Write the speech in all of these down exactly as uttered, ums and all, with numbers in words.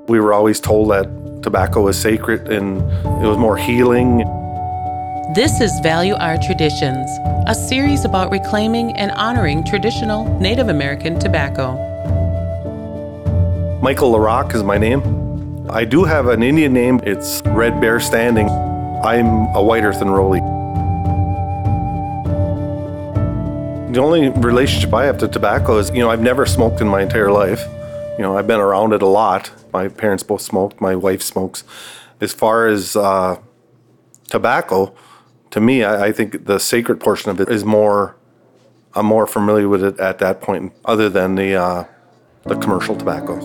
We were always told that tobacco was sacred and it was more healing. This is Value Our Traditions, a series about reclaiming and honoring traditional Native American tobacco. Michael LaRock is my name. I do have an Indian name. It's Red Bear Standing. I'm a White Earth Enrollee. The only relationship I have to tobacco is, you know, I've never smoked in my entire life. You know, I've been around it a lot. My parents both smoked. My wife smokes. As far as uh, tobacco, to me, I, I think the sacred portion of it is more, I'm more familiar with it at that point, other than the, uh, the commercial tobacco.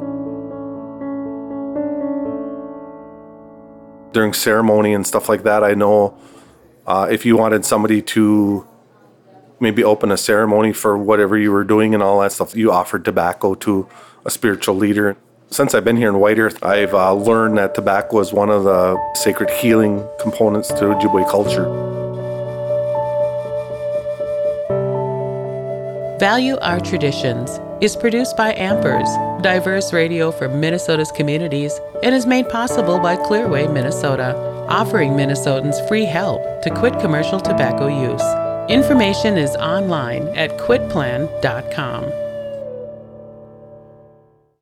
During ceremony and stuff like that, I know uh, if you wanted somebody to maybe open a ceremony for whatever you were doing and all that stuff, you offered tobacco to a spiritual leader. Since I've been here in White Earth, I've uh, learned that tobacco is one of the sacred healing components to Ojibwe culture. Value Our Traditions is produced by Ampers, diverse radio for Minnesota's communities, and is made possible by Clearway, Minnesota, offering Minnesotans free help to quit commercial tobacco use. Information is online at quit plan dot com.